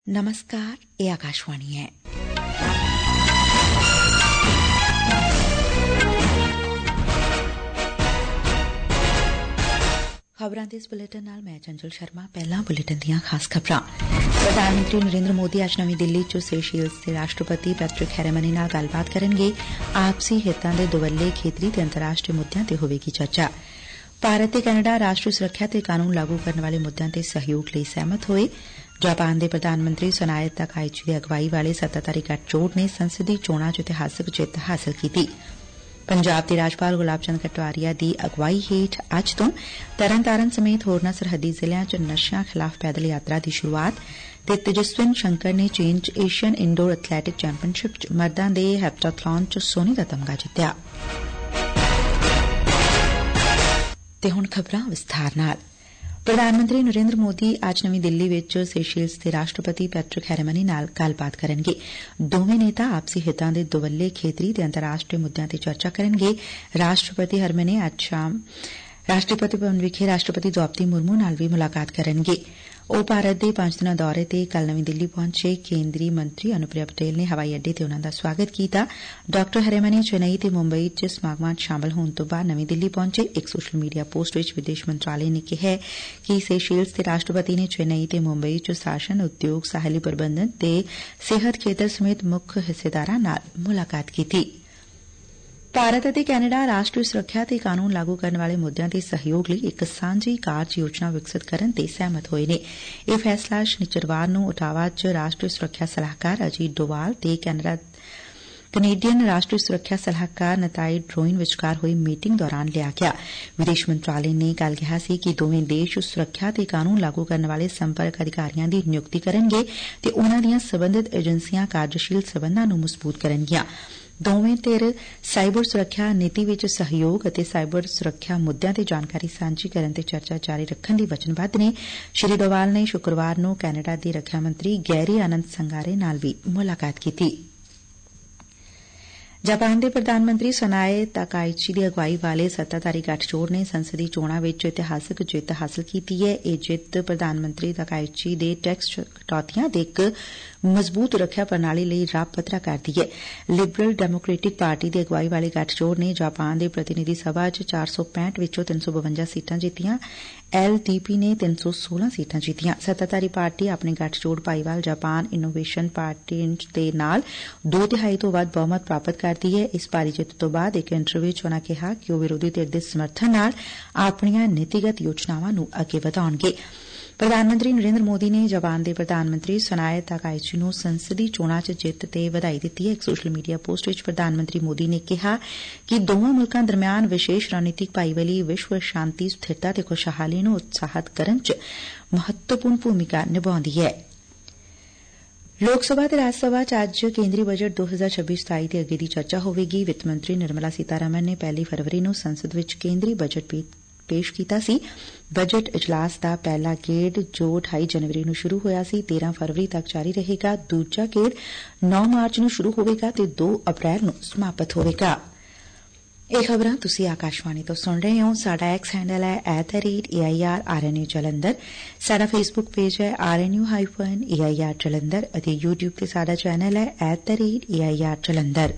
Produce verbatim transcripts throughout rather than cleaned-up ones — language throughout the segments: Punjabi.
ਨਮਸਕਾਰ, ਇਹ ਆਕਾਸ਼ਵਾਣੀ ਹੈ। ਖਬਰਾਂ ਦੇ ਇਸ ਬੁਲੇਟਿਨ ਨਾਲ ਮੈਂ ਚੰਚਲ ਸ਼ਰਮਾ। ਪਹਿਲਾਂ ਬੁਲੇਟਿਨ ਦੀਆਂ ਖਾਸ ਖਬਰਾਂ। ਪ੍ਰਧਾਨ ਮੰਤਰੀ ਨਰਿੰਦਰ ਮੋਦੀ ਅੱਜ ਨਵੀਂ ਦਿੱਲੀ ਚ ਸੇਸ਼ੇਲਸ ਦੇ ਰਾਸ਼ਟਰਪਤੀ ਪੈਟਰਿਕ ਹੈਰਮਨੀ ਨਾਲ ਗੱਲਬਾਤ ਕਰਨਗੇ। ਆਪਸੀ ਹਿੱਤਾਂ ਦੇ ਦੁਵੱਲੇ ਖੇਤਰੀ ਤੇ ਅੰਤਰਰਾਸ਼ਟਰੀ ਮੁੱਦਿਆਂ ਤੇ ਹੋਵੇਗੀ ਚਰਚਾ। ਭਾਰਤ ਤੇ ਕੈਨੇਡਾ ਰਾਸ਼ਟਰੀ ਸੁਰੱਖਿਆ ਤੇ ਕਾਨੂੰਨ ਲਾਗੂ ਕਰਨ ਵਾਲੇ ਮੁੱਦਿਆਂ ਤੇ ਸਹਿਯੋਗ ਲਈ ਸਹਿਮਤ ਹੋਏ। ਜਾਪਾਨ ਦੇ ਪ੍ਰਧਾਨ ਮੰਤਰੀ ਸੁਨਾਏ ਤਾਕਾਇਚੀ ਦੀ ਅਗਵਾਈ ਵਾਲੇ ਸੱਤਾਧਾਰੀ ਗੱਠਜੋੜ ਨੇ ਸੰਸਦੀ ਚੋਣਾਂ ਚ ਇਤਿਹਾਸਕ ਜਿੱਤ ਹਾਸਲ ਕੀਤੀ। ਪੰਜਾਬ ਦੇ ਰਾਜਪਾਲ ਗੁਲਾਬ ਚੰਦ ਕਟਾਰੀਆ ਦੀ ਅਗਵਾਈ ਹੇਠ ਅੱਜ ਤੋਂ ਤਰਨਤਾਰਨ ਸਮੇਤ ਹੋਰਨਾਂ ਸਰਹੱਦੀ ਜ਼ਿਲ੍ਹਿਆਂ ਚ ਨਸ਼ਿਆਂ ਖਿਲਾਫ਼ ਪੈਦਲ ਯਾਤਰਾ ਦੀ ਸ਼ੁਰੂਆਤ ਤੇ ਤੇਜਸਵਿਨ ਸ਼ੰਕਰ ਨੇ ਚੀਨ ਚ ਏਸ਼ੀਅਨ ਇੰਡੋਰ ਐਥਲੈਟਿਕ ਚੈਂਪੀਅਨਸ਼ਿਪ ਚ ਮਰਦਾਂ ਦੇ ਹੈਪਟਾਥਲਨ ਚ ਸੋਨੇ ਦਾ ਤਮਗਾ ਜਿੱਤਿਆ। ਤੇ ਹੁਣ ਖਬਰਾਂ ਵਿਸਥਾਰ ਨਾਲ। ਪ੍ਰਧਾਨ ਮੰਤਰੀ ਨਰਿੰਦਰ ਮੋਦੀ ਅੱਜ ਨਵੀਂ ਦਿੱਲੀ ਵਿਚ ਸੇਸ਼ੇਲਸ ਦੇ ਰਾਸ਼ਟਰਪਤੀ ਪੈਟਰਿਕ ਹੈਰਮਨੀ ਨਾਲ ਗੱਲਬਾਤ ਕਰਨਗੇ। ਦੋਵੇਂ ਨੇਤਾ ਆਪਸੀ ਹਿੱਤਾਂ ਦੇ ਦੁਵੱਲੇ ਖੇਤਰੀ ਤੇ ਅੰਤਰਰਾਸ਼ਟਰੀ ਮੁੱਦਿਆਂ ਤੇ ਚਰਚਾ ਕਰਨਗੇ। ਰਾਸ਼ਟਰਪਤੀ ਹੈਰਮਨੀ ਅੱਜ ਸ਼ਾਮ ਰਾਸ਼ਟਰਪਤੀ ਭਵਨ ਵਿਖੇ ਰਾਸ਼ਟਰਪਤੀ ਦ੍ਰੌਪਦੀ ਮੁਰਮੂ ਨਾਲ ਵੀ ਮੁਲਾਕਾਤ ਕਰਨਗੇ। ਉਹ ਭਾਰਤ ਦੇ ਪੰਜ ਦਿਨਾਂ ਦੌਰੇ ਤੇ ਕੱਲ ਨਵੀਂ ਦਿੱਲੀ ਪਹੁੰਚੇ। ਕੇਂਦਰੀ ਮੰਤਰੀ ਅਨੁਪ੍ਰਿਆ ਪਟੇਲ ਨੇ ਹਵਾਈ ਅੱਡੇ ਤੇ ਉਨ੍ਹਾਂ ਦਾ ਸਵਾਗਤ ਕੀਤਾ। ਡਾ ਹੈਰਮਨੀ ਚੇਨਈ ਤੇ ਮੁੰਬਈ ਚ ਸਮਾਗਮਾਂ ਚ ਸ਼ਾਮਲ ਹੋਣ ਤੋਂ ਬਾਅਦ ਨਵੀਂ ਦਿੱਲੀ ਪਹੁੰਚੇ। ਇਕ ਸੋਸ਼ਲ ਮੀਡੀਆ ਪੋਸਟ ਵਿਚ ਵਿਦੇਸ਼ ਮੰਤਰਾਲੇ ਨੇ ਕਿਹਾ ਕਿ ਸੇਸ਼ੇਲਸ ਦੇ ਰਾਸ਼ਟਰਪਤੀ ਨੇ ਚੇਨਈ ਤੇ ਮੁੰਬਈ ਚ ਸ਼ਾਸਨ, ਉਦਯੋਗ, ਸਾਹਿਲੀ ਪ੍ਰਬੰਧਨ ਤੇ ਸਿਹਤ ਖੇਤਰ ਸਮੇਤ ਮੁੱਖ ਹਿੱਸੇਦਾਰਾਂ ਨਾਲ ਮੁਲਾਕਾਤ ਕੀਤੀ। ਭਾਰਤ ਅਤੇ ਕੈਨੇਡਾ ਰਾਸ਼ਟਰੀ ਸੁਰੱਖਿਆ ਤੇ ਕਾਨੂੰਨ ਲਾਗੂ ਕਰਨ ਵਾਲੇ ਮੁੱਦਿਆਂ ਤੇ ਸਹਿਯੋਗ ਲਈ ਇਕ ਸਾਂਝੀ ਕਾਰਜ ਯੋਜਨਾ ਵਿਕਸਿਤ ਕਰਨ ਤੇ ਸਹਿਮਤ ਹੋਏ ਨੇ। ਇਹ ਫੈਸਲਾ ਸ਼ਨਿਚਰਵਾਰ ਨੂੰ ਓਟਾਵਾ ਚ ਰਾਸ਼ਟਰੀ ਸੁਰੱਖਿਆ ਸਲਾਹਕਾਰ ਅਜੀਤ ਡੋਵਾਲ ਤੇ ਕੈਨੇਡਾ ਕੈਨੇਡੀਅਨ ਰਾਸ਼ਟਰੀ ਸੁਰੱਖਿਆ ਸਲਾਹਕਾਰ ਨਤਾਈ ਡਰੋਇਨ ਵਿਚਕਾਰ ਹੋਈ ਮੀਟਿੰਗ ਦੌਰਾਨ ਲਿਆ ਗਿਆ। ਵਿਦੇਸ਼ ਮੰਤਰਾਲੇ ਨੇ ਕੱਲ ਕਿਹਾ ਸੀ ਕਿ ਦੋਵੇਂ ਦੇਸ਼ ਸੁਰੱਖਿਆ ਤੇ ਕਾਨੂੰਨ ਲਾਗੂ ਕਰਨ ਵਾਲੇ ਸੰਪਰਕ ਅਧਿਕਾਰੀਆਂ ਦੀ ਨਿਯੁਕਤੀ ਕਰਨਗੇ ਤੇ ਉਨ੍ਹਾਂ ਦੀਆਂ ਸਬੰਧਤ ਏਜੰਸੀਆਂ ਕਾਰਜਸ਼ੀਲ ਸਬੰਧਾਂ ਨੂੰ ਮਜ਼ਬੂਤ ਕਰਨਗੀਆਂ। ਦੋਵੇਂ ਧਿਰ ਸਾਈਬਰ ਸੁਰੱਖਿਆ ਨੀਤੀ ਵਿਚ ਸਹਿਯੋਗ ਅਤੇ ਸਾਈਬਰ ਸੁਰੱਖਿਆ ਮੁੱਦਿਆਂ ਤੇ ਜਾਣਕਾਰੀ ਸਾਂਝੀ ਕਰਨ ਤੇ ਚਰਚਾ ਜਾਰੀ ਰੱਖਣ ਲਈ ਵਚਨਬੱਧ ਨੇ। ਸ੍ਰੀ ਡੋਵਾਲ ਨੇ ਸ਼ੁੱਕਰਵਾਰ ਨੂੰ ਕੈਨੇਡਾ ਦੇ ਰੱਖਿਆ ਮੰਤਰੀ ਗੈਰੀ ਆਨੰਦ ਸੰਗਾਰੇ ਨਾਲ ਵੀ ਮੁਲਾਕਾਤ ਕੀਤੀ। ਜਾਪਾਨ ਦੇ ਪ੍ਰਧਾਨ ਮੰਤਰੀ ਸੁਨਾਏ ਤਾਕਾਇਚੀ ਦੀ ਅਗਵਾਈ ਵਾਲੇ ਸੱਤਾਧਾਰੀ ਗੱਠਜੋੜ ਨੇ ਸੰਸਦੀ ਚੋਣਾਂ ਵਿਚ ਇਤਿਹਾਸਕ ਜਿੱਤ ਹਾਸਲ ਕੀਤੀ ਹੈ। ਇਹ ਜਿੱਤ ਪ੍ਰਧਾਨ ਮੰਤਰੀ ਤਾਕਾਇਚੀ ਦੇ ਟੈਕਸ ਕਟੌਤੀਆਂ ਤੇ ਇਕ ਮਜ਼ਬੂਤ ਰੱਖਿਆ ਪ੍ਰਣਾਲੀ ਲਈ ਰਾਹ ਪੱਧਰਾ ਕਰਦੀ ਹੈ। ਲਿਬਰਲ ਡੈਮੋਕ੍ਰੇਟਿਕ ਪਾਰਟੀ ਦੀ ਅਗਵਾਈ ਵਾਲੇ ਗੱਠਜੋੜ ਨੇ ਜਾਪਾਨ ਦੇ ਪ੍ਰਤੀਨਿਧੀ ਸਭਾ ਚ ਚਾਰ ਸੌ ਪੈਂਹਠ ਵਿਚੋਂ ਤਿੰਨ ਸੌ ਬਵੰਜਾ ਸੀਟਾਂ ਜਿੱਤੀਆਂ। ਐਲ ਡੀ ਪੀ ਨੇ ਤਿੰਨ ਸੌ ਸੋਲਾਂ ਸੀਟਾਂ ਜਿੱਤੀਆਂ। ਸੱਤਾਧਾਰੀ ਪਾਰਟੀ ਆਪਣੇ ਗੱਠਜੋੜ ਭਾਈਵਾਲ ਜਾਪਾਨ ਇਨੋਵੇਸ਼ਨ ਪਾਰਟੀ ਦੇ ਨਾਲ ਦੋ ਤਿਹਾਈ ਤੋਂ ਵੱਧ ਬਹੁਮਤ ਪ੍ਰਾਪਤ ਕਰਦੀ ਹੈ। ਇਸ ਭਾਰੀ ਜਿੱਤ ਤੋਂ ਬਾਅਦ ਇਕ ਇੰਟਰਵਿਊ ਚ ਉਨ੍ਹਾਂ ਕਿਹਾ ਕਿ ਉਹ ਵਿਰੋਧੀ ਧਿਰ ਦੇ ਸਮਰਥਨ ਨਾਲ ਆਪਣੀਆਂ ਨੀਤੀਗਤ ਯੋਜਨਾਵਾਂ ਨੂੰ ਅੱਗੇ ਵਧਾਉਣਗੇ। ਪ੍ਰਧਾਨ ਮੰਤਰੀ ਨਰਿੰਦਰ ਮੋਦੀ ਨੇ ਜਾਪਾਨ ਦੇ ਪ੍ਰਧਾਨ ਮੰਤਰੀ ਸੁਨਾਏ ਤਾਕਾਇਚੀ ਨੂੰ ਸੰਸਦੀ ਚੋਣਾਂ ਚ ਜਿੱਤ ਤੇ ਵਧਾਈ ਦਿੱਤੀ ਹੈ। ਇਕ ਸੋਸ਼ਲ ਮੀਡੀਆ ਪੋਸਟ ਵਿਚ ਪ੍ਰਧਾਨ ਮੰਤਰੀ ਮੋਦੀ ਨੇ ਕਿਹਾ ਕਿ ਦੋਵਾਂ ਮੁਲਕਾਂ ਦਰਮਿਆਨ ਵਿਸ਼ੇਸ਼ ਰਣਨੀਤਿਕ ਭਾਈਵਾਲੀ ਵਿਸ਼ਵ ਸ਼ਾਂਤੀ, ਸਥਿਰਤਾ ਤੇ ਖੁਸ਼ਹਾਲੀ ਨੂੰ ਉਤਸ਼ਾਹਿਤ ਕਰਨ ਚ ਮਹੱਤਵਪੂਰਨ ਭੂਮਿਕਾ ਨਿਭਾਉਂਦੀ ਹੈ। ਲੋਕ ਸਭਾ ਤੇ ਰਾਜ ਸਭਾ ਚ ਅੱਜ ਕੇਂਦਰੀ ਬਜਟ ਦੋ ਹਜ਼ਾਰ ਛੱਬੀ ਸਤਾਈ ਦੇ ਅੱਗੇ ਦੀ ਚਰਚਾ ਹੋਵੇਗੀ। ਵਿੱਤ ਮੰਤਰੀ ਨਿਰਮਲਾ ਸੀਤਾਰਮਨ ਨੇ ਪਹਿਲੀ ਫਰਵਰੀ ਨੂੰ ਸੰਸਦ ਵਿਚ ਕੇਂਦਰੀ ਬਜਟ ਪੇਸ਼ ਕੀਤਾ ਸੀ। ਬਜਟ ਇਜਲਾਸ ਦਾ ਪਹਿਲਾ ਗੇੜ ਜੋ ਅਠਾਈ ਜਨਵਰੀ ਨੂੰ ਸ਼ੁਰੂ ਹੋਇਆ ਸੀ ਤੇਰਾਂ ਫਰਵਰੀ ਤੱਕ ਜਾਰੀ ਰਹੇਗਾ। ਦੂਜਾ ਗੇੜ ਨੌ ਮਾਰਚ ਨੂੰ ਸ਼ੁਰੂ ਹੋਵੇਗਾ ਤੇ ਦੋ ਅਪ੍ਰੈਲ ਨੂੰ ਸਮਾਪਤ ਹੋਵੇਗਾ। ਇਹ ਖਬਰਾਂ ਤੁਸੀਂ ਆਕਾਸ਼ਵਾਣੀ ਤੋਂ ਸੁਣ ਰਹੇ ਹੋ। ਸਾਡਾ ਐਕਸ ਹੈਂਡਲ ਹੈ at the rate A I R R N U Jalandhar. ਸਾਡਾ ਫੇਸਬੁੱਕ ਪੇਜ ਹੈ R N U hyphen A I R Jalandhar ਅਤੇ ਯੂਟਿਊਬ ਤੇ ਸਾਡਾ ਚੈਨਲ ਹੈ at the rate A I R Jalandhar.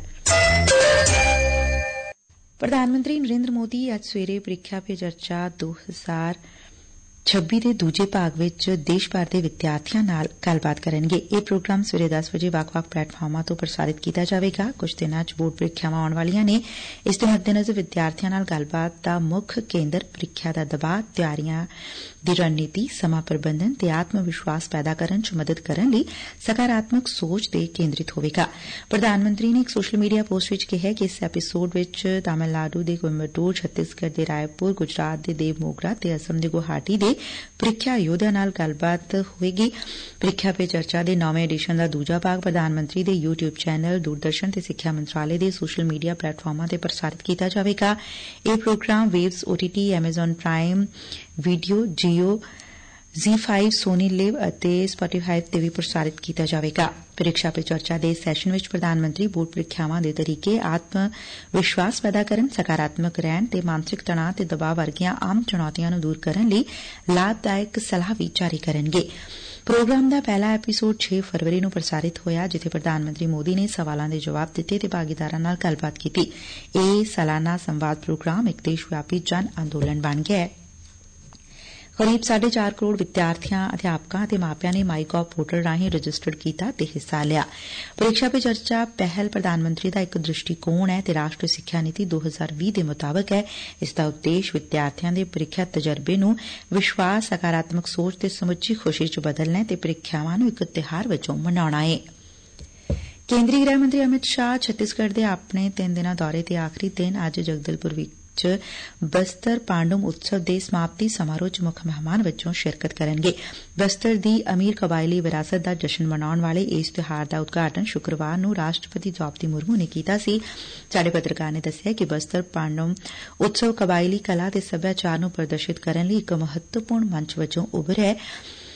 ਪ੍ਰਧਾਨ ਮੰਤਰੀ ਨਰਿੰਦਰ ਮੋਦੀ ਅੱਜ ਸਵੇਰੇ ਪ੍ਰੀਖਿਆ ਪੇ ਚਰਚਾ ਦੋ ਹਜ਼ਾਰ ਛੱਬੀ ਦੇ ਦੂਜੇ ਭਾਗ ਵਿਚ ਦੇਸ਼ ਭਰ ਦੇ ਵਿਦਿਆਰਥੀਆਂ ਨਾਲ ਗੱਲਬਾਤ ਕਰਨਗੇ। ਇਹ ਪ੍ਰੋਗਰਾਮ ਸਵੇਰੇ ਦਸ ਵਜੇ ਵੱਖ-ਵੱਖ ਪਲੇਟਫਾਰਮਾਂ ਤੋਂ ਪ੍ਰਸਾਰਿਤ ਕੀਤਾ ਜਾਵੇਗਾ। ਕੁਝ ਦਿਨਾਂ ਚ ਬੋਰਡ ਪ੍ਰੀਖਿਆਵਾਂ ਆਉਣ ਵਾਲੀਆਂ ਨੇ। ਇਸ ਦੇ ਮੱਦੇਨਜ਼ਰ ਵਿਦਿਆਰਥੀਆਂ ਨਾਲ ਗੱਲਬਾਤ ਦਾ ਮੁੱਖ ਕੇਂਦਰ ਪ੍ਰੀਖਿਆ ਦਾ ਦਬਾਅ, ਤਿਆਰੀਆਂ ਦੀ ਰਣਨੀਤੀ, ਸਮਾਂ ਪ੍ਰਬੰਧਨ ਤੇ ਆਤਮ ਵਿਸ਼ਵਾਸ ਪੈਦਾ ਕਰਨ ਚ ਮਦਦ ਕਰਨ ਲਈ ਸਕਾਰਾਤਮਕ ਸੋਚ ਤੇ ਕੇਂਦਰਿਤ ਹੋਵੇਗਾ। ਪ੍ਰਧਾਨ ਮੰਤਰੀ ਨੇ ਇਕ ਸੋਸ਼ਲ ਮੀਡੀਆ ਪੋਸਟ ਵਿਚ ਕਿਹਾ ਕਿ ਇਸ ਐਪੀਸੋਡ ਵਿਚ ਤਾਮਿਲਨਾਡੂ ਦੇ ਕੋਇੰਬਟੂਰ, ਛੱਤੀਸਗੜ੍ਹ ਦੇ ਰਾਏਪੁਰ, ਗੁਜਰਾਤ ਦੇ ਦੇਵਮੋਗਰਾ ਤੇ ਅਸਮ ਦੇ ਗੁਹਾਟੀ ਦੇ ਪ੍ਰੀਖਿਆ ਯੋਧਿਆਂ ਨਾਲ ਗੱਲਬਾਤ ਹੋਵੇਗੀ। ਪ੍ਰੀਖਿਆ ਪੇ ਚਰਚਾ ਦੇ ਨੌਵੇਂ ਐਡੀਸ਼ਨ ਦਾ ਦੂਜਾ ਭਾਗ ਪ੍ਰਧਾਨ ਮੰਤਰੀ ਦੇ ਯੂਟਿਊਬ ਚੈਨਲ, ਦੂਰਦਰਸ਼ਨ ਤੇ ਸਿੱਖਿਆ ਮੰਤਰਾਲੇ ਦੇ ਸੋਸ਼ਲ ਮੀਡੀਆ ਪਲੇਟਫਾਰਮਾਂ ਤੇ ਪ੍ਰਸਾਰਿਤ ਕੀਤਾ ਜਾਵੇਗਾ। ਇਹ programme Waves, O T T, Amazon Prime Video, Jio, Zee five, Sony Liv ਅਤੇ ਸਪੋਟੀਫਾਈ ਤੇ ਵੀ ਪ੍ਰਸਾਰਿਤ ਕੀਤਾ ਜਾਵੇਗਾ। ਪ੍ਰੀਖਿਆ ਪੇ ਚਰਚਾ ਦੇ ਸੈਸ਼ਨ ਵਿਚ ਪ੍ਰਧਾਨ ਮੰਤਰੀ ਬੋਰਡ ਪ੍ਰੀਖਿਆਵਾਂ ਦੇ ਤਰੀਕੇ, ਆਤਮ ਵਿਸ਼ਵਾਸ ਪੈਦਾ ਕਰਨ, ਸਕਾਰਾਤਮਕ ਰਹਿਣ ਤੇ ਮਾਨਸਿਕ ਤਣਾਅ ਤੇ ਦਬਾਅ ਵਰਗੀਆਂ ਆਮ ਚੁਣੌਤੀਆਂ ਨੂੰ ਦੂਰ ਕਰਨ ਲਈ ਲਾਭਦਾਇਕ ਸਲਾਹ ਵੀ ਜਾਰੀ ਕਰਨਗੇ। ਪ੍ਰੋਗਰਾਮ ਦਾ ਪਹਿਲਾ ਐਪੀਸੋਡ ਛੇ ਫਰਵਰੀ ਨੂੰ ਪ੍ਰਸਾਰਿਤ ਹੋਇਆ, ਜਿੱਥੇ ਪ੍ਰਧਾਨ ਮੰਤਰੀ ਮੋਦੀ ਨੇ ਸਵਾਲਾਂ ਦੇ ਜਵਾਬ ਦਿੱਤੇ ਤੇ ਭਾਗੀਦਾਰਾਂ ਨਾਲ ਗੱਲਬਾਤ ਕੀਤੀ। ਇਹ ਸਾਲਾਨਾ ਸੰਵਾਦ ਪ੍ਰੋਗਰਾਮ ਇੱਕ ਦੇਸ਼ ਵਿਆਪੀ ਜਨ ਅੰਦੋਲਨ ਬਣ ਗਿਆ ਹੈ। ਕਰੀਬ ਸਾਢੇ ਚਾਰ ਕਰੋੜ ਵਿਦਿਆਰਥੀਆਂ, ਅਧਿਆਪਕਾਂ ਅਤੇ ਮਾਪਿਆਂ ਨੇ ਮਾਈਗੋਵ ਪੋਰਟਲ ਰਾਹੀਂ ਰਜਿਸਟਰਡ ਕੀਤਾ ਤੇ ਹਿੱਸਾ ਲਿਆ। ਪ੍ਰੀਖਿਆ ਪੇ ਚਰਚਾ ਪਹਿਲ ਪ੍ਰਧਾਨ ਮੰਤਰੀ ਦਾ ਇੱਕ ਦ੍ਰਿਸ਼ਟੀਕੋਣ ਹੈ ਤੇ ਰਾਸ਼ਟਰੀ ਸਿੱਖਿਆ ਨੀਤੀ ਦੋ ਹਜ਼ਾਰ ਵੀਹ ਦੇ ਮੁਤਾਬਕ ਹੈ। ਇਸ ਦਾ ਉਦੇਸ਼ ਵਿਦਿਆਰਥੀਆਂ ਦੇ ਪ੍ਰੀਖਿਆ ਤਜਰਬੇ ਨੂੰ ਵਿਸ਼ਵਾਸ, ਸਕਾਰਾਤਮਕ ਸੋਚ ਤੇ ਸਮੁੱਚੀ ਖੁਸ਼ੀ ਚ ਬਦਲਣਾ ਹੈ ਤੇ ਪ੍ਰੀਖਿਆਵਾਂ ਨੂੰ ਇੱਕ ਤਿਉਹਾਰ ਵਜੋਂ ਮਨਾਉਣਾ ਹੈ। ਕੇਂਦਰੀ ਗ੍ਰਹਿ ਮੰਤਰੀ ਅਮਿਤ ਸ਼ਾਹ ਛੱਤੀਸਗੜ੍ਹ ਦੇ ਆਪਣੇ ਤਿੰਨ ਦਿਨਾਂ ਦੌਰੇ ਤੇ ਆਖਰੀ ਦਿਨ ਅੱਜ ਜਗਦਲਪੁਰ ਵਿੱਚ ਬਸਤਰ ਪਾਂਡੁਮ ਉਤਸਵ ਦੇ ਸਮਾਪਤੀ ਸਮਾਰੋਹ ਚ ਮੁੱਖ ਮਹਿਮਾਨ ਵਜੋਂ ਸ਼ਿਰਕਤ ਕਰਨਗੇ। ਬਸਤਰ ਦੀ ਅਮੀਰ ਕਬਾਇਲੀ ਵਿਰਾਸਤ ਦਾ ਜਸ਼ਨ ਮਨਾਉਣ ਵਾਲੇ ਇਸ ਤਿਉਹਾਰ ਦਾ ਉਦਘਾਟਨ ਸ਼ੁੱਕਰਵਾਰ ਨੂੰ ਰਾਸ਼ਟਰਪਤੀ ਦ੍ਰੌਪਦੀ ਮੁਰਮੂ ਨੇ ਕੀਤਾ ਸੀ। ਸਾਡੇ ਪੱਤਰਕਾਰ ਨੇ ਦੱਸਿਆ ਕਿ ਬਸਤਰ ਪਾਂਡੁਮ ਉਤਸਵ ਕਬਾਇਲੀ ਕਲਾ ਤੇ ਸੱਭਿਆਚਾਰ ਨੂੰ ਪ੍ਰਦਰਸ਼ਿਤ ਕਰਨ ਲਈ ਇੱਕ ਮਹੱਤਵਪੂਰਨ ਮੰਚ ਵਜੋਂ ਉਭਰਿਆ ਹੈ।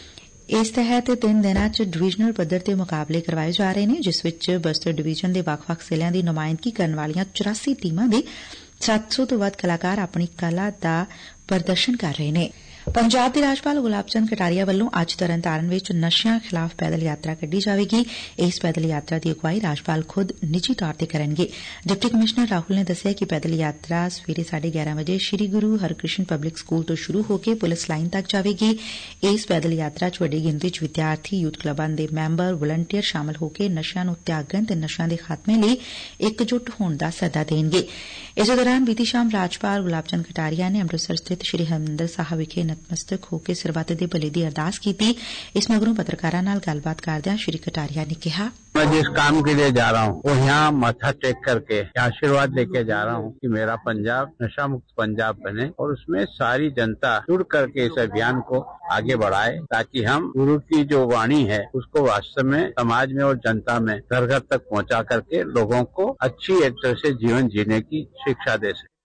ਇਸ ਤਹਿਤ ਤਿੰਨ ਦਿਨਾਂ ਚ ਡਿਵੀਜ਼ਨਲ ਪੱਧਰ ਤੇ ਮੁਕਾਬਲੇ ਕਰਵਾਏ ਜਾ ਰਹੇ ਨੇ, ਜਿਸ ਵਿੱਚ ਬਸਤਰ ਡਿਵੀਜ਼ਨ ਦੇ ਵੱਖ-ਵੱਖ ਜ਼ਿਲ੍ਹਿਆਂ ਦੀ ਨੁਮਾਇੰਦਗੀ ਕਰਨ ਵਾਲੀਆਂ ਚੁਰਾਸੀ ਟੀਮਾਂ ਦੇ ਸੱਤ ਸੌ ਤੋਂ ਵੱਧ ਕਲਾਕਾਰ ਆਪਣੀ ਕਲਾ ਦਾ ਪ੍ਰਦਰਸ਼ਨ ਕਰ ਰਹੇ ਨੇ। ਪੰਜਾਬ ਦੇ ਰਾਜਪਾਲ ਗੁਲਾਬ ਚੰਦ ਕਟਾਰੀਆ ਵੱਲੋਂ ਅੱਜ ਤਰਨਤਾਰਨ ਵਿੱਚ ਨਸ਼ਿਆਂ ਖਿਲਾਫ਼ ਪੈਦਲ ਯਾਤਰਾ ਕੱਢੀ ਜਾਵੇਗੀ। ਇਸ ਪੈਦਲ ਯਾਤਰਾ ਦੀ ਅਗਵਾਈ ਰਾਜਪਾਲ ਖੁਦ ਨਿੱਜੀ ਤੌਰ ਤੇ ਕਰਨਗੇ। ਡਿਪਟੀ ਕਮਿਸ਼ਨਰ ਰਾਹੁਲ ਨੇ ਦੱਸਿਆ ਕਿ ਪੈਦਲ ਯਾਤਰਾ ਸਵੇਰੇ ਸਾਢੇ ਗਿਆਰਾਂ ਵਜੇ ਸ੍ਰੀ ਗੁਰੂ ਹਰਕ੍ਰਿਸ਼ਨ ਪਬਲਿਕ ਸਕੂਲ ਤੋਂ ਸ਼ੁਰੂ ਹੋ ਕੇ ਪੁਲਿਸ ਲਾਈਨ ਤੱਕ ਜਾਵੇਗੀ। ਇਸ ਪੈਦਲ ਯਾਤਰਾ ਚ ਵੱਡੀ ਗਿਣਤੀ ਚ ਵਿਦਿਆਰਥੀ, ਯੂਥ ਕਲੱਬਾਂ ਦੇ ਮੈਂਬਰ, ਵਲੰਟੀਅਰ ਸ਼ਾਮਲ ਹੋ ਕੇ ਨਸ਼ਿਆਂ ਨੂੰ ਤਿਆਗਣ ਤੇ ਨਸ਼ਿਆਂ ਦੇ ਖਾਤਮੇ ਲਈ ਇਕਜੁੱਟ ਹੋਣ ਦਾ ਸੱਦਾ ਦੇਣਗੇ। ਇਸੇ ਦੌਰਾਨ ਬੀਤੀ ਸ਼ਾਮ ਰਾਜਪਾਲ ਗੁਲਾਬ ਚੰਦ ਕਟਾਰੀਆ ਨੇ ਅੰਮ੍ਰਿਤਸਰ ਸਥਿਤ ਸ੍ਰੀ ਹਰਿਮੰਦਰ ਸਾਹਿਬ ਵਿਖੇ ਨਤਮਸਤਕ ਹੋ ਕੇ ਸਰਬੱਤ ਦੇ ਭਲੇ ਦੀ ਅਰਦਾਸ ਕੀਤੀ। ਇਸ ਮਗਰੋਂ ਪੱਤਰਕਾਰਾਂ ਨਾਲ ਗੱਲਬਾਤ ਕਰਦਿਆਂ ਸ੍ਰੀ कटारिया ने कहा, मैं जिस काम के लिए जा रहा हूँ वो यहाँ माथा टेक करके आशीर्वाद लेके जा रहा हूँ कि मेरा पंजाब नशा मुक्त पंजाब बने और उसमें सारी जनता जुड़ करके इस अभियान को आगे बढ़ाए, ताकि हम गुरु की जो वाणी है उसको वास्तव में समाज में और जनता में घर घर तक पहुँचा करके लोगों को अच्छी एक तरह से जीवन जीने की शिक्षा दे सके।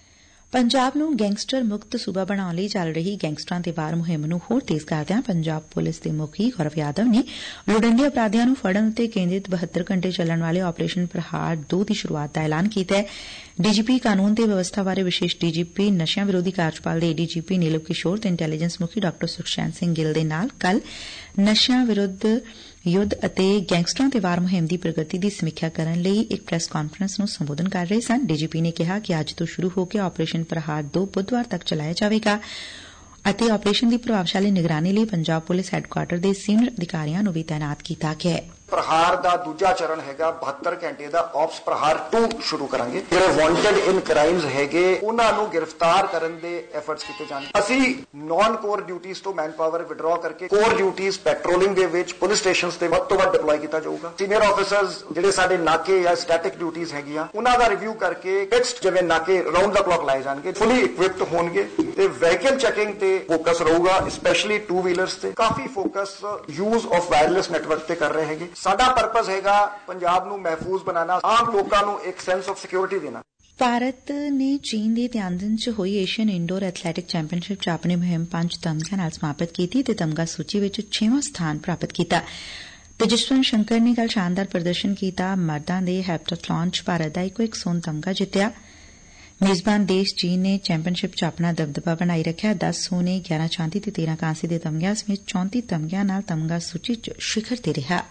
ਪੰਜਾਬ ਨੂੰ ਗੈਂਗਸਟਰ ਮੁਕਤ ਸੂਬਾ ਬਣਾਉਣ ਲਈ ਚੱਲ ਰਹੀ ਗੈਂਗਸਟਰਾਂ ਤੇ ਵਾਰ ਮੁਹਿੰਮ ਨੂੰ ਹੋਰ ਤੇਜ਼ ਕਰਦਿਆਂ ਪੰਜਾਬ ਪੁਲਿਸ ਦੇ ਮੁਖੀ ਗੌਰਵ ਯਾਦਵ ਨੇ ਲੋੜੀਂਦੇ ਅਪਰਾਧੀਆਂ ਨੂੰ ਫੜਨ ਤੇ ਕੇਂਦਰਿਤ ਬਹੱਤਰ ਘੰਟੇ ਚੱਲਣ ਵਾਲੇ ਆਪਰੇਸ਼ਨ ਪ੍ਰਹਾਰ ਦੋ ਦੀ ਸ਼ੁਰੂਆਤ ਦਾ ਐਲਾਨ ਕੀਤਾ ਹੈ। ਡੀਜੀਪੀ ਕਾਨੂੰਨ ਤੇ ਵਿਵਸਥਾ ਬਾਰੇ ਵਿਸ਼ੇਸ਼ ਡੀਜੀਪੀ ਨਸ਼ਿਆਂ ਵਿਰੋਧੀ ਕਾਰਜਪਾਲ ਦੇ ਏਡੀਜੀਪੀ ਨੀਲਵ ਕਿਸ਼ੋਰ ਤੇ ਇੰਟੈਲੀਜੈਂਸ ਮੁਖੀ ਡਾਕਟਰ ਸੁਖਚੈਨ ਸਿੰਘ ਗਿੱਲ ਦੇ ਨਾਲ ਕੱਲ ਨਸ਼ਿਆਂ ਵਿਰੁੱਧ ਯੁੱਧ ਅਤੇ ਗੈਂਗਸਟਰਾਂ ਤੇ ਵਾਰ ਮੁਹਿੰਮ ਦੀ ਪ੍ਰਗਤੀ ਦੀ ਸਮੀਖਿਆ ਕਰਨ ਲਈ ਇੱਕ ਪ੍ਰੈਸ ਕਾਨਫਰੰਸ ਨੂੰ ਸੰਬੋਧਨ ਕਰ ਰਹੇ ਸਨ। ਡੀਜੀਪੀ ਨੇ ਕਿਹਾ ਕਿ ਅੱਜ ਤੋਂ ਸ਼ੁਰੂ ਹੋ ਕੇ ਆਪਰੇਸ਼ਨ ਪ੍ਰਹਾਰ ਦੋ ਬੁੱਧਵਾਰ ਤੱਕ ਚਲਾਇਆ ਜਾਵੇਗਾ ਅਤੇ ਆਪਰੇਸ਼ਨ ਦੀ ਪ੍ਰਭਾਵਸ਼ਾਲੀ ਨਿਗਰਾਨੀ ਲਈ ਪੰਜਾਬ ਪੁਲਿਸ ਹੈੱਡਕੁਆਰਟਰ ਦੇ ਸੀਨੀਅਰ ਅਧਿਕਾਰੀਆਂ ਨੂੰ ਵੀ ਤਾਇਨਾਤ ਕੀਤਾ ਗਿਆ ਹੈ। ਪ੍ਰਹਾਰ ਦਾ ਦੂਜਾ ਚਰਨ ਹੈਗਾ ਬਹੱਤਰ ਘੰਟੇ ਦਾ ਆਪਸ ਪ੍ਰਹਾਰ ਦੋ ਸ਼ੁਰੂ ਕਰਾਂਗੇ। ਜਿਹੜੇ ਵਾਂਟਡ ਇਨ ਕ੍ਰਾਈਮਸ ਹੈਗੇ ਉਹਨਾਂ ਨੂੰ ਗ੍ਰਿਫਤਾਰ ਕਰਨ ਦੇ ਐਫਰਟਸ ਕੀਤੇ ਜਾਣਗੇ। ਅਸੀਂ ਨਾਨ ਕੋਰ ਡਿਊਟੀਜ਼ ਤੋਂ ਮੈਨ ਪਾਵਰ ਵਿਡਰਾ ਕਰਕੇ ਕੋਰ ਡਿਊਟੀਜ਼ ਪੈਟਰੋਲਿੰਗ ਦੇ ਵਿੱਚ ਪੁਲਿਸ ਸਟੇਸ਼ਨਸ ਤੇ ਵੱਧ ਤੋਂ ਵੱਧ ਡਿਪਲੋਏ ਕੀਤਾ ਜਾਊਗਾ। ਸੀਨੀਅਰ ਆਫੀਸਰਸ ਜਿਹੜੇ ਸਾਡੇ ਨਾਕੇ ਜਾਂ ਸਟੈਟਿਕ ਡਿਊਟੀਜ਼ ਹੈਗੀਆਂ ਉਹਨਾਂ ਦਾ ਰਿਵਿਊ ਕਰਕੇ ਫਿਕਸਡ ਜਿਵੇਂ ਨਾਕੇ ਰਾਉਂਡ ਦਾ ਕਲੌਕ ਲਾਏ ਜਾਣਗੇ, ਫੁੱਲੀ ਇਕਵਿਪਡ ਹੋਣਗੇ ਤੇ ਵਹੀਕਲ ਚੈਕਿੰਗ ਤੇ ਫੋਕਸ ਰਹੂਗਾ, ਸਪੈਸ਼ਲੀ ਟੂ ਵੀਲਰਸ ਤੇ ਕਾਫੀ focus use of wireless network ਤੇ ਕਰ ਰਹੇ ਹੈਗੇ। ਸਾਡਾ ਪਰਪਸ ਹੈਗਾ ਪੰਜਾਬ ਨੂੰ ਮਹਿਫੂਜ਼ ਬਣਾਉਣਾ, ਆਮ ਲੋਕਾਂ ਨੂੰ ਇੱਕ ਸੈਂਸ ਆਫ ਸਿਕਿਉਰਿਟੀ ਦੇਣਾ। ਭਾਰਤ ਨੇ ਚੀਨ ਦੇ ਤਿਆਨਜਿਨ ਚ ਹੋਈ ਏਸ਼ੀਅਨ ਇੰਡੋਰ ਐਥਲੈਟਿਕ ਚੈਂਪੀਅਨਸ਼ਿਪ ਚ ਆਪਣੀ ਮੁਹਿੰਮ ਪੰਜ ਤਮਗਿਆਂ ਨਾਲ ਸਮਾਪਤ ਕੀਤੀ ਤੇ ਤਮਗਾ ਸੂਚੀ ਵਿੱਚ ਛੇਵਾਂ ਸਥਾਨ ਪ੍ਰਾਪਤ ਕੀਤਾ। ਤੇਜਸਵੰਤ ਸ਼ੰਕਰ ਨੇ ਕੱਲ ਸ਼ਾਨਦਾਰ ਪ੍ਰਦਰਸ਼ਨ ਕੀਤਾ। ਮਰਦਾਂ ਦੇ ਹੈਪਟਾਥਲਨ ਚ ਭਾਰਤ ਦਾ ਇੱਕੋ ਇੱਕ ਸੋਨ ਤਮਗਾ ਜਿੱਤਿਆ। ਮੇਜ਼ਬਾਨ ਦੇਸ਼ ਚੀਨ ਨੇ ਚੈਂਪੀਅਨਸ਼ਿਪ ਚ ਆਪਣਾ ਦਬਦਬਾ ਬਣਾਈ ਰੱਖਿਆ। ਦਸ ਸੋਨੇ, ਗਿਆਰਾਂ ਚਾਂਦੀ ਤੇ ਤੇਰਾਂ ਕਾਂਸੀ ਦੇ ਤਮਗਿਆਂ ਸਮੇਤ ਚੌਂਤੀ ਤਮਗਿਆਂ ਨਾਲ ਤਮਗਾ ਸੂਚੀ ਚ ਸ਼ਿਖਰ ਤੇ ਰਿਹਾ।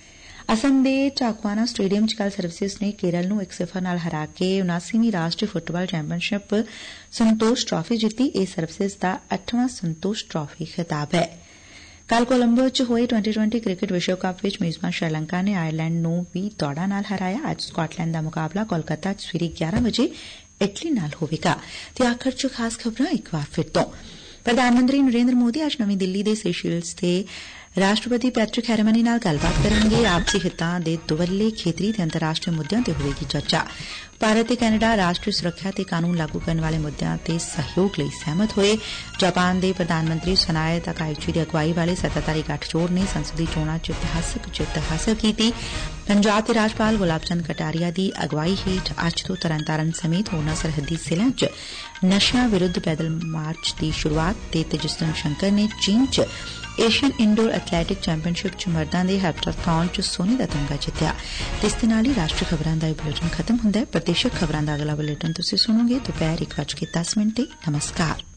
ਅਸਮ ਦੇ ਚਾਕਵਾਨਾ ਸਟੇਡੀਅਮ ਚ ਕੱਲ ਸਰਵਿਸਿਜ਼ ਨੇ ਕੇਰਲ ਨੂੰ ਇੱਕ ਸਿਫਰ ਨਾਲ ਹਰਾ ਕੇ ਉਨਾਸੀਵੀਂ ਰਾਸ਼ਟਰੀ ਫੁੱਟਬਾਲ ਚੈਂਪੀਅਨਸ਼ਿਪ ਸੰਤੋਸ਼ ਟਰਾਫੀ ਜਿੱਤੀ। ਇਹ ਸਰਵਿਸਿਜ਼ ਦਾ ਅੱਠਵਾਂ ਸੰਤੋਸ਼ ਟਰਾਫੀ ਖਿਤਾਬ ਹੈ। ਕੱਲ ਕੋਲੰਬੋ ਚ ਹੋਏ ਟਵੈਂਟੀ ਟਵੈਂਟੀ ਕ੍ਰਿਕਟ ਵਿਸ਼ਵ ਕੱਪ ਵਿੱਚ ਮੇਜ਼ਬਾਨ ਸ਼੍ਰੀਲੰਕਾ ਨੇ ਆਇਰਲੈਂਡ ਨੂੰ ਵੀਹ ਦੌੜਾਂ ਨਾਲ ਹਰਾਇਆ। ਅੱਜ ਸਕਾਟਲੈਂਡ ਦਾ ਮੁਕਾਬਲਾ ਕੋਲਕਾਤਾ ਚ ਸਵੇਰੇ ਗਿਆਰਾਂ ਵਜੇ ਇਟਲੀ ਨਾਲ ਹੋਵੇਗਾ। ਤੇ ਆਖਰ ਚ ਖਾਸ ਖਬਰਾਂ ਇੱਕ ਵਾਰ ਫਿਰ ਤੋਂ। ਪ੍ਰਧਾਨ ਮੰਤਰੀ ਨਰਿੰਦਰ ਮੋਦੀ ਅੱਜ ਨਵੀਂ ਦਿੱਲੀ ਦੇ ਸੇਸ਼ੇਲਸ ਤੇ ਰਾਸ਼ਟਰਪਤੀ ਪੈਟਰਿਕ ਹੈਰਮਨੀ ਨਾਲ ਗੱਲਬਾਤ ਕਰਨਗੇ। ਆਪਸੀ ਹਿੱਤਾਂ ਦੇ ਦੁਵੱਲੇ ਖੇਤਰੀ ਤੇ ਅੰਤਰਰਾਸ਼ਟਰੀ ਮੁੱਦਿਆਂ ਤੇ ਹੋਵੇਗੀ ਚਰਚਾ। ਭਾਰਤ ਤੇ ਕੈਨੇਡਾ ਰਾਸ਼ਟਰੀ ਸੁਰੱਖਿਆ ਤੇ ਕਾਨੂੰਨ ਲਾਗੂ ਕਰਨ ਵਾਲੇ ਮੁੱਦਿਆਂ ਤੇ ਸਹਿਯੋਗ ਲਈ ਸਹਿਮਤ ਹੋਏ। ਜਾਪਾਨ ਦੇ ਪ੍ਰਧਾਨ ਮੰਤਰੀ ਸਨਾਏ ਤਾਕਾਇਚੀ ਦੀ ਅਗਵਾਈ ਵਾਲੇ ਸੱਤਾਧਾਰੀ ਗੱਠਜੋੜ ਨੇ ਸੰਸਦੀ ਚੋਣਾਂ ਚ ਇਤਿਹਾਸਕ ਜਿੱਤ ਹਾਸਲ ਕੀਤੀ। ਪੰਜਾਬ ਦੇ ਰਾਜਪਾਲ ਗੁਲਾਬ ਚੰਦ ਕਟਾਰੀਆ ਦੀ ਅਗਵਾਈ ਹੇਠ ਅੱਜ ਤੋਂ ਤਰਨਤਾਰਨ ਸਮੇਤ ਹੋਰਨਾਂ ਸਰਹੱਦੀ ਜ਼ਿਲ੍ਹਿਆਂ ਚ ਨਸ਼ਿਆਂ ਵਿਰੁੱਧ ਪੈਦਲ ਮਾਰਚ ਦੀ ਸ਼ੁਰੂਆਤ ਤੇ ਤੇਜਸਵੰਤ ਸ਼ੰਕਰ ਨੇ ਚੀਨ ਚ ਏਸ਼ੀਅਨ ਇੰਡੋਰ ਐਥਲੈਟਿਕ ਚੈਂਪੀਅਨਸ਼ਿਪ ਚ ਮਰਦਾਂ ਦੇ ਹੈਪਟਾਥਲਨ ਚ ਸੋਨੇ ਦਾ ਤਮਗਾ ਜਿੱਤਿਆ। ਤੇ ਇਸ ਦੇ ਨਾਲ ਹੀ ਰਾਸ਼ਟਰੀ ਖਬਰਾਂ ਦਾ ਇਹ ਬੁਲੇਟਿਨ ਖਤਮ ਹੁੰਦਾ ਹੈ। ਪ੍ਰਦੇਸ਼ਕ ਖਬਰਾਂ ਦਾ ਅਗਲਾ ਬੁਲੇਟਿਨ ਤੁਸੀਂ ਸੁਣੋਗੇ ਦੁਪਹਿਰ ਇੱਕ ਵੱਜ ਕੇ ਦਸ ਮਿੰਟ ਤੇ। ਨਮਸਕਾਰ।